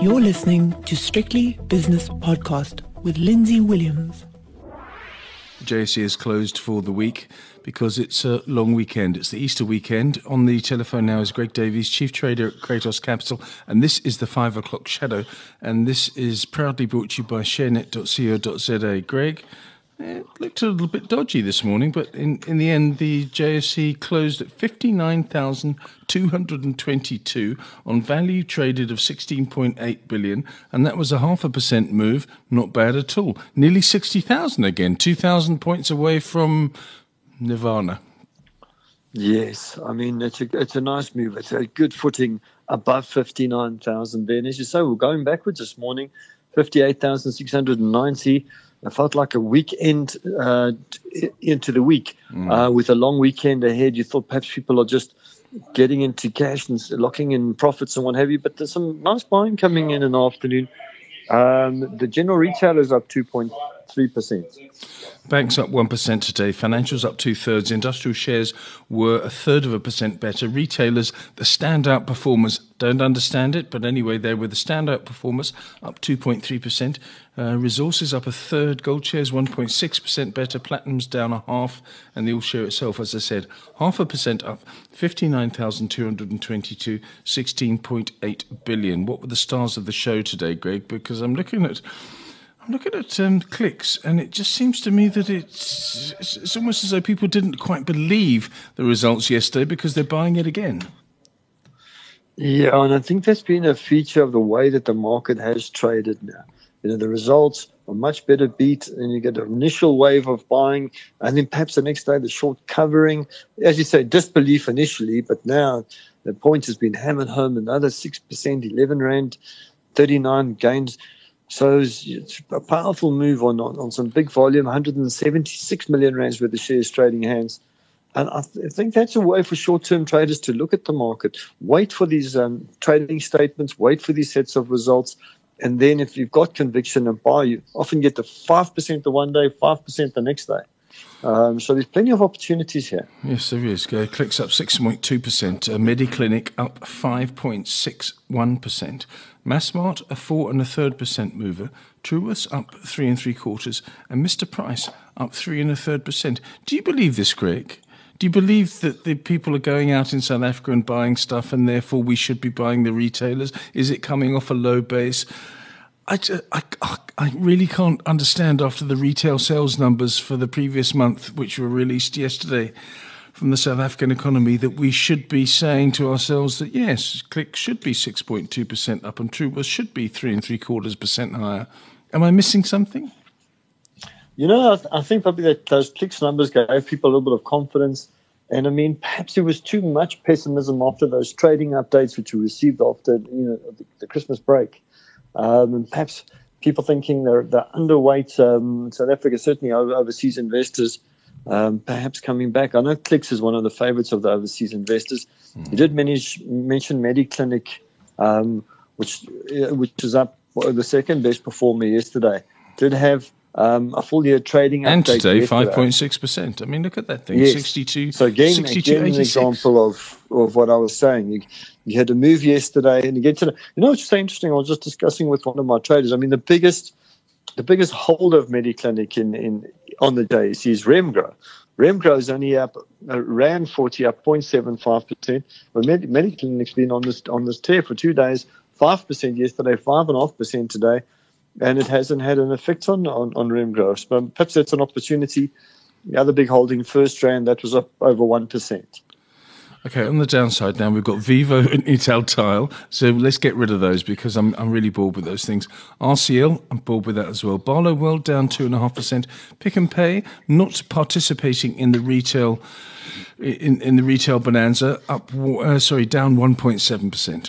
You're listening to Strictly Business Podcast with Lindsay Williams. JSE is closed for the week because it's a long weekend. It's the Easter weekend. On the telephone now is Greg Davies, Chief Trader at Kratos Capital, and this is the 5 o'clock shadow, and this is proudly brought to you by sharenet.co.za. Greg, it looked a little bit dodgy this morning, but in the end, the JSE closed at 59,222 on value traded of 16.8 billion, and that was a 0.5% move. Not bad at all. Nearly 60,000 again, 2,000 points away from Nirvana. Yes, I mean, it's a nice move. It's a good footing above 59,000 there. And as you say, we're going backwards this morning, 58,690. It felt like a weekend into the week with a long weekend ahead. You thought perhaps people are just getting into cash and locking in profits and what have you. But there's some nice buying coming in the afternoon. The general retailer is up 2.3%. Banks up 1% today. Financials up 2/3. Industrial shares were 1/3% better. Retailers, the standout performers, don't understand it, but anyway, they were the standout performers, up 2.3%. Resources up 1/3. Gold shares 1.6% better. Platinum's down 0.5%, and the all share itself, as I said, 0.5% up. 59,222, 16.8 billion. What were the stars of the show today, Greg? Because I'm looking at clicks, and it just seems to me that it's almost as though people didn't quite believe the results yesterday because they're buying it again. Yeah, and I think that's been a feature of the way that the market has traded now. You know, the results are much better beat, and you get an initial wave of buying, and then perhaps the next day the short covering. As you say, disbelief initially, but now the point has been hammered home. Another 6%, 11 Rand, 39 gains. So it's a powerful move on some big volume, 176 million rands worth of shares trading hands. And I think that's a way for short-term traders to look at the market. Wait for these trading statements, wait for these sets of results, and then if you've got conviction and buy, you often get the 5% the one day, 5% the next day. So there's plenty of opportunities here. Yes, there is. Clicks up 6.2%. Mediclinic up 5.61%. Massmart a 4.33% mover. Truworths up 3.75%, and Mr Price up 3.33%. Do you believe this, Greg? Do you believe that the people are going out in South Africa and buying stuff, and therefore we should be buying the retailers? Is it coming off a low base? I really can't understand after the retail sales numbers for the previous month, which were released yesterday from the South African economy, that we should be saying to ourselves that, yes, Click should be 6.2% up and Truworths should be 3.75% higher. Am I missing something? You know, I think probably that those Clicks numbers gave people a little bit of confidence. And I mean, perhaps there was too much pessimism after those trading updates which we received after the Christmas break. And perhaps people thinking they're underweight South Africa, certainly overseas investors, perhaps coming back. I know Clicks is one of the favorites of the overseas investors. You did mention Mediclinic, which is up the second best performer yesterday. Did have a full year trading and update today yesterday. 5.6%. I mean, look at that thing. Yes. 62. So again 62, an 86. example of what I was saying. You had a move yesterday, and you get to it's so interesting. I was just discussing with one of my traders. I mean, the biggest holder of Mediclinic on the JSE is Remgro. Remgro is only up Rand 40, up 0.75%. But Mediclinic's been on this tear for 2 days, 5% yesterday, 5.5% today, and it hasn't had an effect on Remgro. But perhaps that's an opportunity. The other big holding, FirstRand, that was up over 1%. Okay, on the downside now, we've got Vivo and Italtile. So let's get rid of those because I'm really bored with those things. RCL, I'm bored with that as well. Barloworld down 2.5%. Pick and Pay not participating in the retail in the retail bonanza, down 1.7%.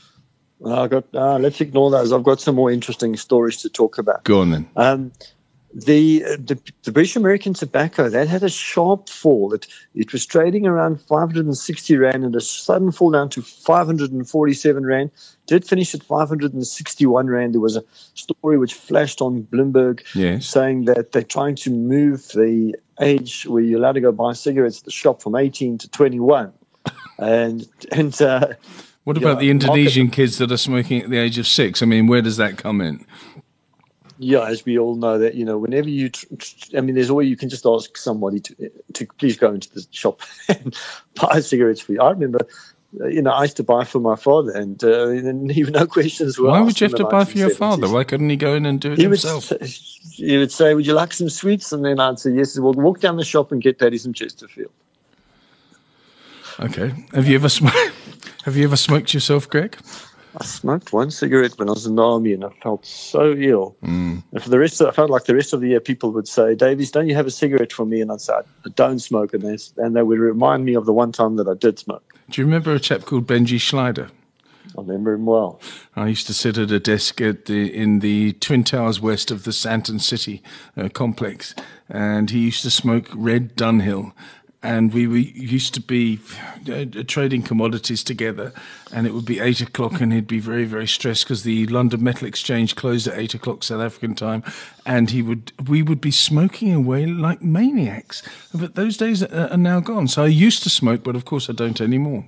Let's ignore those. I've got some more interesting stories to talk about. Go on then. The British American Tobacco, that had a sharp fall. It was trading around 560 Rand and a sudden fall down to 547 Rand. Did finish at 561 Rand. There was a story which flashed on Bloomberg saying that they're trying to move the age where you're allowed to go buy cigarettes at the shop from 18 to 21. What about the Indonesian kids that are smoking at the age of 6? I mean, where does that come in? Yeah, as we all know that, whenever you, there's always, you can just ask somebody to please go into the shop and buy cigarettes for you. I remember, I used to buy for my father, and even no questions were asked. Why would you have to buy for your father? Why couldn't he go in and do it himself? He would say, would you like some sweets? And then I'd say, yes. He said, well, walk down the shop and get Daddy some Chesterfield. Okay. Have you ever smoked yourself, Greg? I smoked one cigarette when I was in the army, and I felt so ill. And for the rest, I felt like the rest of the year, people would say, "Davies, don't you have a cigarette for me?" And I'd say, "I don't smoke," and they would remind me of the one time that I did smoke. Do you remember a chap called Benji Schleider? I remember him well. I used to sit at a desk in the Twin Towers west of the Santon City complex, and he used to smoke red Dunhill. And we used to be trading commodities together, and it would be 8 o'clock, and he'd be very, very stressed because the London Metal Exchange closed at 8 o'clock South African time, and we would be smoking away like maniacs. But those days are now gone. So I used to smoke, but of course I don't anymore.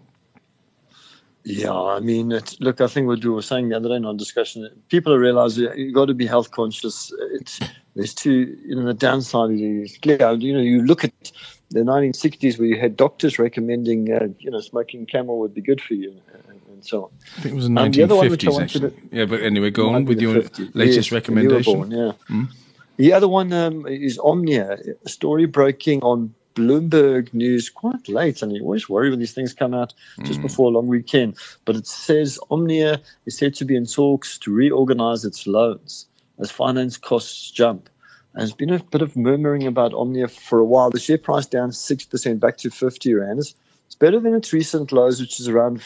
Yeah, I think what you were saying the other day in our discussion, people realize you've got to be health conscious. There's two, the downside is clear. You look at the 1960s where you had doctors recommending, smoking Camel would be good for you and so on. I think it was the 1950s, actually. Yeah, but anyway, go on with your latest recommendation. You were born, yeah. The other one is Omnia, a story breaking on Bloomberg News quite late, and you always worry when these things come out just before a long weekend. But it says Omnia is said to be in talks to reorganize its loans as finance costs jump. And there's been a bit of murmuring about Omnia for a while. The share price down 6% back to 50 Rand. It's better than its recent lows, which is around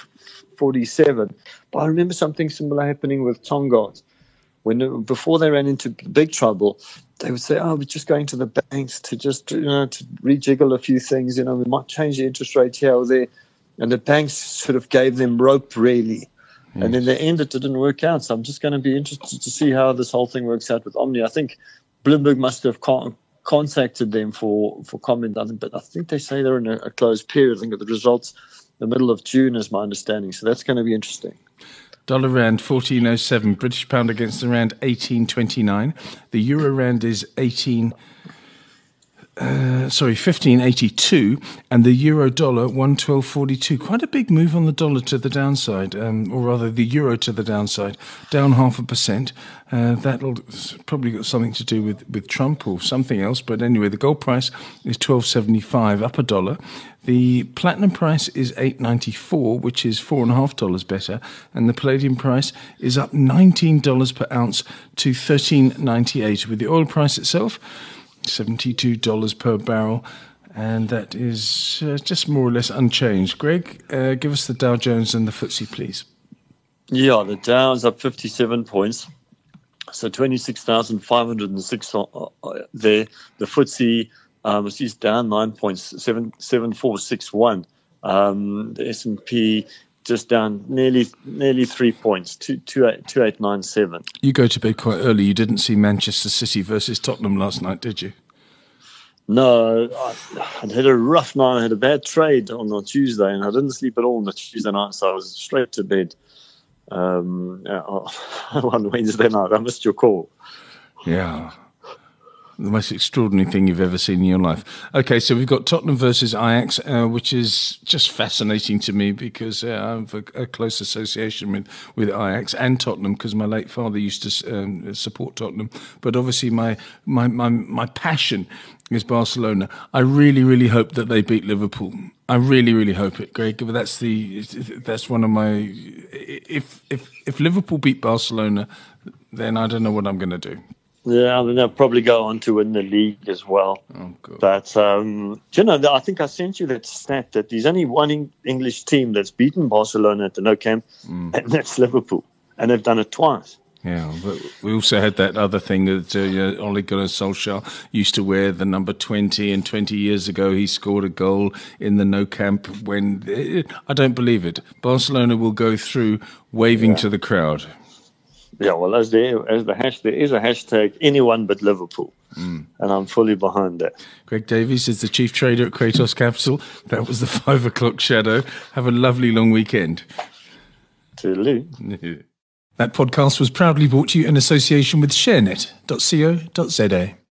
47. But I remember something similar happening with Tongaat. Before they ran into big trouble, they would say, we're just going to the banks to just, to rejiggle a few things. We might change the interest rate here or there. And the banks sort of gave them rope, really. Yes. And in the end, it didn't work out. So I'm just going to be interested to see how this whole thing works out with Omnia. I think Bloomberg must have contacted them for comment, but I think they say they're in a closed period. I think the results the middle of June is my understanding. So that's going to be interesting. Dollar Rand 14.07, British pound against the Rand 18.29. The Euro Rand is 15.82, and the Euro Dollar 112.42. Quite a big move on the dollar to the downside, or rather the euro to the downside, down 0.5%. That'll probably got something to do with Trump or something else. But anyway, the gold price is $12.75, up $1. The platinum price is $8.94, which is $4.50 better, and the palladium price is up $19 per ounce to $13.98. With the oil price itself, $72 per barrel, and that is just more or less unchanged. Greg, give us the Dow Jones and the FTSE, please. Yeah, the Dow is up 57 points, so 26,506 there. The FTSE is down 9 points, 7461. The S&P just down nearly 3 points, 2897. You go to bed quite early. You didn't see Manchester City versus Tottenham last night, did you? No, I had a rough night. I had a bad trade on Tuesday, and I didn't sleep at all on the Tuesday night, so I was straight to bed on Wednesday night. I missed your call. Yeah. The most extraordinary thing you've ever seen in your life. Okay, so we've got Tottenham versus Ajax, which is just fascinating to me because I have a close association with Ajax and Tottenham because my late father used to support Tottenham. But obviously my passion is Barcelona. I really, really hope that they beat Liverpool. I really, really hope it, Greg. But that's one of my. If Liverpool beat Barcelona, then I don't know what I'm going to do. Yeah, and they'll probably go on to win the league as well. Oh, good. But, I think I sent you that stat that there's only one English team that's beaten Barcelona at the Nou Camp, and that's Liverpool. And they've done it twice. Yeah, but we also had that other thing that Ole Gunnar Solskjaer used to wear the number 20, and 20 years ago he scored a goal in the Nou Camp when... I don't believe it. Barcelona will go through waving to the crowd. Yeah, well, there is a hashtag anyone but Liverpool, and I'm fully behind that. Greg Davies is the chief trader at Kratos Capital. That was the 5 o'clock shadow. Have a lovely long weekend. Toodaloo. That podcast was proudly brought to you in association with ShareNet.co.za.